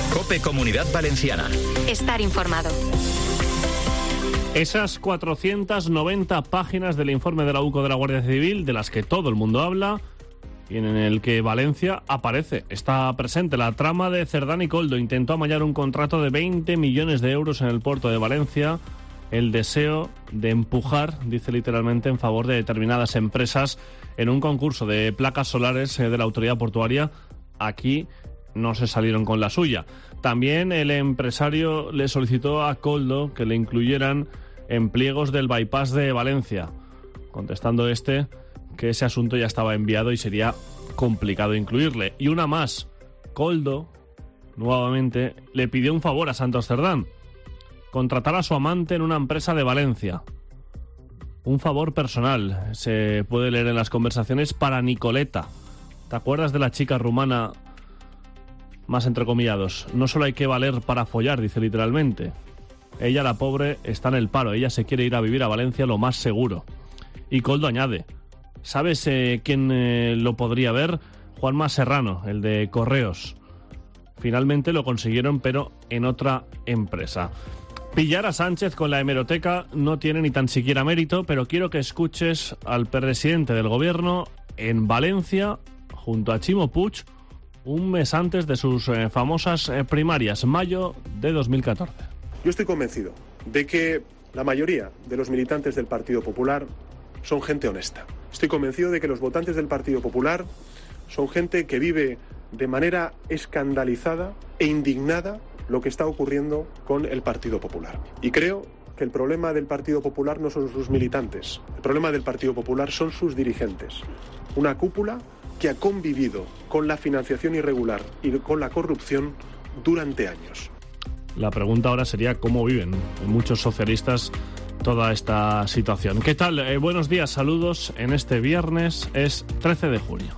COPE Comunidad Valenciana. Estar informado. Esas 490 páginas del informe de la UCO de la Guardia Civil, de las que todo el mundo habla, y en el que Valencia aparece. Está presente la trama de Cerdán y Koldo. Intentó amallar un contrato de 20 millones de euros en el puerto de Valencia. El deseo de empujar, dice literalmente, en favor de determinadas empresas en un concurso de placas solares de la autoridad portuaria. Aquí no se salieron con la suya. También el empresario le solicitó a Koldo que le incluyeran en pliegos del bypass de Valencia, contestando que ese asunto ya estaba enviado y sería complicado incluirle. Y una más, Koldo, nuevamente, le pidió un favor a Santos Cerdán: contratar a su amante en una empresa de Valencia. Un favor personal, se puede leer en las conversaciones, para Nicoleta. ¿Te acuerdas de la chica rumana? Más entrecomillados. No solo hay que valer para follar, dice literalmente. Ella, la pobre, está en el paro. Ella se quiere ir a vivir a Valencia lo más seguro. Y Koldo añade: ¿sabes quién lo podría ver? Juanma Serrano, el de Correos. Finalmente lo consiguieron, pero en otra empresa. Pillar a Sánchez con la hemeroteca no tiene ni tan siquiera mérito, pero quiero que escuches al presidente del gobierno en Valencia, junto a Ximo Puig, un mes antes de sus famosas primarias, mayo de 2014. Yo estoy convencido de que la mayoría de los militantes del Partido Popular son gente honesta. Estoy convencido de que los votantes del Partido Popular son gente que vive de manera escandalizada e indignada lo que está ocurriendo con el Partido Popular. Y creo que el problema del Partido Popular no son sus militantes. El problema del Partido Popular son sus dirigentes. Una cúpula que ha convivido con la financiación irregular y con la corrupción durante años. La pregunta ahora sería cómo viven muchos socialistas toda esta situación. ¿Qué tal? Buenos días, saludos. En este viernes es 13 de junio.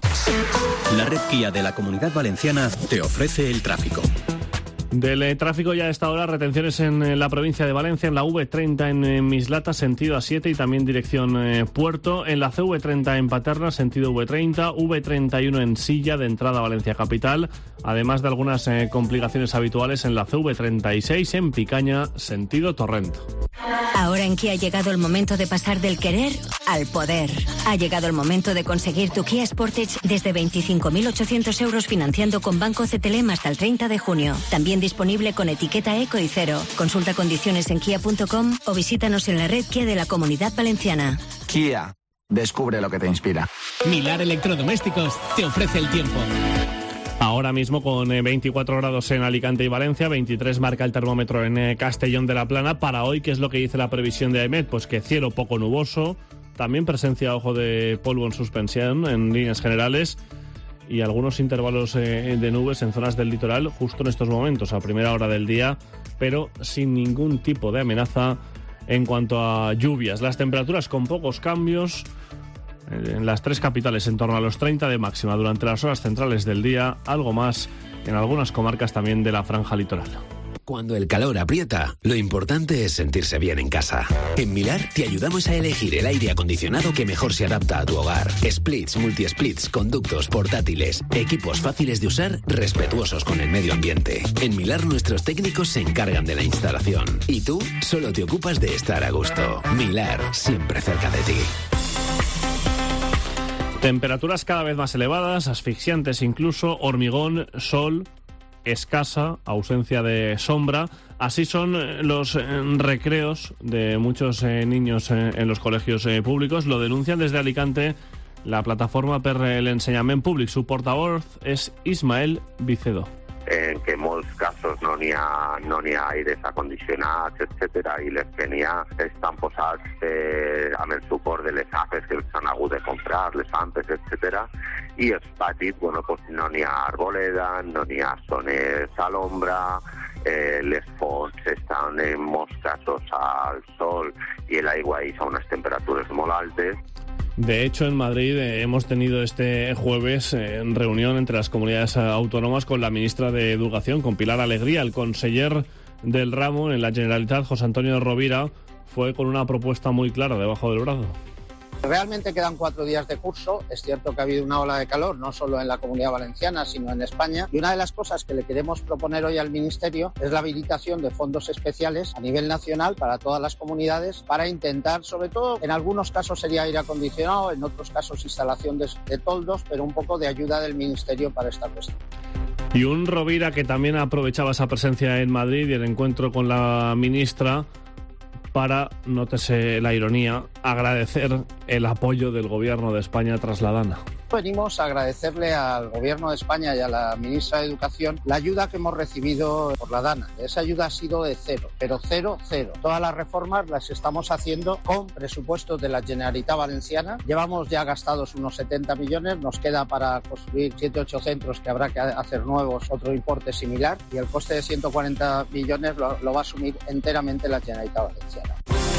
La red Kia de la Comunidad Valenciana te ofrece el tráfico. Del tráfico ya a esta hora, retenciones en la provincia de Valencia, en la V30 en Mislata, sentido A7 y también dirección Puerto, en la CV30 en Paterna, sentido V30, V31 en Silla, de entrada a Valencia Capital, además de algunas complicaciones habituales en la CV36 en Picaña, sentido Torrent. Ahora en Kia ha llegado el momento de pasar del querer al poder. Ha llegado el momento de conseguir tu Kia Sportage desde 25.800 euros financiando con Banco CTLM hasta el 30 de junio. También disponible con etiqueta eco y cero. Consulta condiciones en kia.com o visítanos en la red Kia de la Comunidad Valenciana. Kia, descubre lo que te inspira. Milar Electrodomésticos te ofrece el tiempo. Ahora mismo con 24 grados en Alicante y Valencia, 23 marca el termómetro en Castellón de la Plana. Para hoy, ¿qué es lo que dice la previsión de AEMET? Pues que cielo poco nuboso, también presencia, ojo, de polvo en suspensión en líneas generales y algunos intervalos de nubes en zonas del litoral justo en estos momentos, a primera hora del día, pero sin ningún tipo de amenaza en cuanto a lluvias. Las temperaturas con pocos cambios en las tres capitales, en torno a los 30 de máxima durante las horas centrales del día, algo más en algunas comarcas también de la franja litoral. Cuando el calor aprieta, lo importante es sentirse bien en casa. En Milar te ayudamos a elegir el aire acondicionado que mejor se adapta a tu hogar. Splits, multi-splits, conductos, portátiles, equipos fáciles de usar, respetuosos con el medio ambiente. En Milar nuestros técnicos se encargan de la instalación y tú solo te ocupas de estar a gusto. Milar, siempre cerca de ti. Temperaturas cada vez más elevadas, asfixiantes incluso, hormigón, sol, escasa, ausencia de sombra. Así son los recreos de muchos niños en los colegios públicos. Lo denuncian desde Alicante la plataforma per l'Ensenyament Públic. Su portavoz es Ismael Vicedo. En que en molts casos no n'hi ha aires acondicionats, etc. I les que n'hi ha estan posats amb el suport de les AFES que s'han hagut de comprar, les AMPES, etc. I els patis, bueno, pues no n'hi ha arboleda, no n'hi ha zones a l'ombra, les fonts estan en molts casos al sol i l'aigua és a unes temperatures molt altes. De hecho, en Madrid hemos tenido este jueves reunión entre las comunidades autónomas con la ministra de Educación, con Pilar Alegría. El conseller del ramo en la Generalitat, José Antonio Rovira, fue con una propuesta muy clara debajo del brazo. Realmente quedan 4 días de curso. Es cierto que ha habido una ola de calor, no solo en la Comunidad Valenciana, sino en España. Y una de las cosas que le queremos proponer hoy al Ministerio es la habilitación de fondos especiales a nivel nacional para todas las comunidades para intentar, sobre todo, en algunos casos sería aire acondicionado, en otros casos instalación de toldos, pero un poco de ayuda del Ministerio para esta cuestión. Y un Rovira que también aprovechaba esa presencia en Madrid y el encuentro con la ministra para, nótese la ironía, agradecer el apoyo del Gobierno de España tras la Dana. Venimos a agradecerle al Gobierno de España y a la ministra de Educación la ayuda que hemos recibido por la Dana. Esa ayuda ha sido de cero, pero cero. Todas las reformas las estamos haciendo con presupuestos de la Generalitat Valenciana. Llevamos ya gastados unos 70 millones, nos queda para construir 7 o 8 centros que habrá que hacer nuevos, otro importe similar, y el coste de 140 millones lo va a asumir enteramente la Generalitat Valenciana.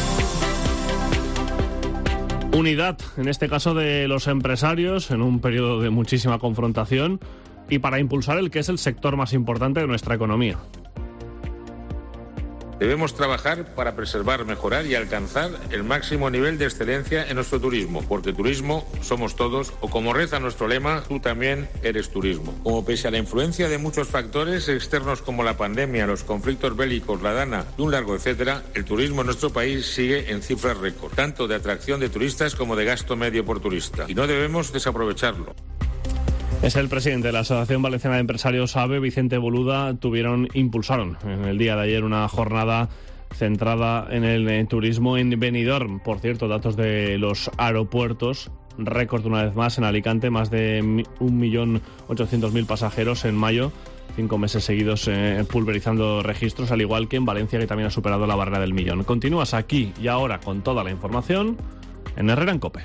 Unidad, en este caso de los empresarios, en un periodo de muchísima confrontación y para impulsar el que es el sector más importante de nuestra economía. Debemos trabajar para preservar, mejorar y alcanzar el máximo nivel de excelencia en nuestro turismo, porque turismo somos todos, o como reza nuestro lema, tú también eres turismo. Como pese a la influencia de muchos factores externos como la pandemia, los conflictos bélicos, la Dana y un largo etcétera, el turismo en nuestro país sigue en cifras récord, tanto de atracción de turistas como de gasto medio por turista, y no debemos desaprovecharlo. Es el presidente de la Asociación Valenciana de Empresarios, AVE, Vicente Boluda, impulsaron en el día de ayer una jornada centrada en el turismo en Benidorm. Por cierto, datos de los aeropuertos, récord una vez más en Alicante, más de 1.800.000 pasajeros en mayo, 5 meses seguidos pulverizando registros, al igual que en Valencia, que también ha superado la barrera del millón. Continúas aquí y ahora con toda la información en Herrera en COPE.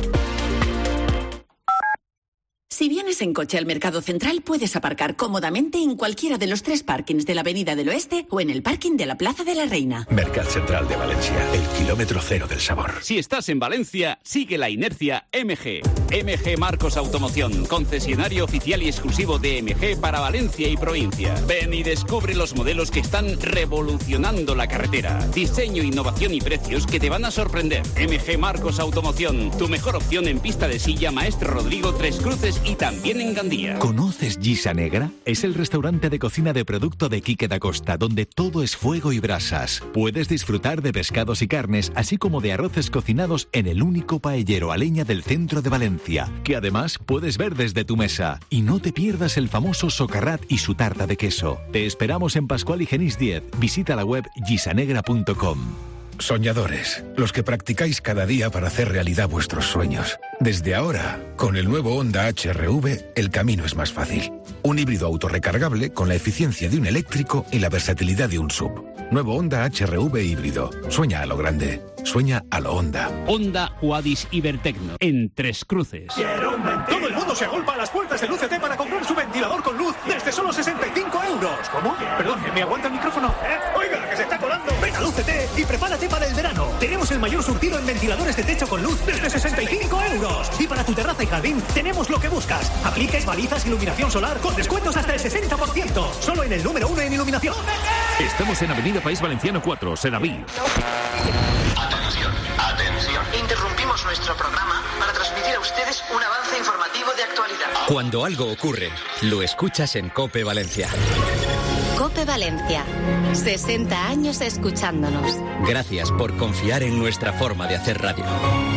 Si vienes en coche al Mercado Central, puedes aparcar cómodamente en cualquiera de los 3 parkings de la Avenida del Oeste o en el parking de la Plaza de la Reina. Mercado Central de Valencia, el kilómetro cero del sabor. Si estás en Valencia, sigue la inercia MG. MG Marcos Automoción, concesionario oficial y exclusivo de MG para Valencia y provincia. Ven y descubre los modelos que están revolucionando la carretera. Diseño, innovación y precios que te van a sorprender. MG Marcos Automoción, tu mejor opción en pista de silla Maestro Rodrigo, Tres Cruces y también en Gandía. ¿Conoces Gisa Negra? Es el restaurante de cocina de producto de Quique da Costa, donde todo es fuego y brasas. Puedes disfrutar de pescados y carnes, así como de arroces cocinados en el único paellero a leña del centro de Valencia, que además puedes ver desde tu mesa. Y no te pierdas el famoso socarrat y su tarta de queso. Te esperamos en Pascual y Genís 10. Visita la web gisanegra.com. Soñadores, los que practicáis cada día para hacer realidad vuestros sueños. Desde ahora, con el nuevo Honda HR-V, el camino es más fácil. Un híbrido autorrecargable con la eficiencia de un eléctrico y la versatilidad de un SUV. Nuevo Honda HR-V híbrido. Sueña a lo grande. Sueña a lo Honda. Honda Huadis Ibertecno, en Tres Cruces. Todo el mundo se agolpa a las puertas del UCT para comprar su ventilador con luz desde solo 65 euros. ¿Cómo? Perdón, ¿me aguanta el micrófono? Oiga, que se está colando. Ven al UCT y prepárate para el verano. Tenemos el mayor surtido en ventiladores de techo con luz desde 65 euros. Y para tu terraza y jardín tenemos lo que buscas. Apliques, balizas, iluminación solar con descuentos hasta el 60%. Solo en el número 1 en iluminación. Estamos en Avenida País Valenciano 4, Sedaví. Atención. Interrumpimos nuestro programa para transmitir a ustedes un avance informativo de actualidad. Cuando algo ocurre, lo escuchas en COPE Valencia. COPE Valencia. 60 años escuchándonos. Gracias por confiar en nuestra forma de hacer radio.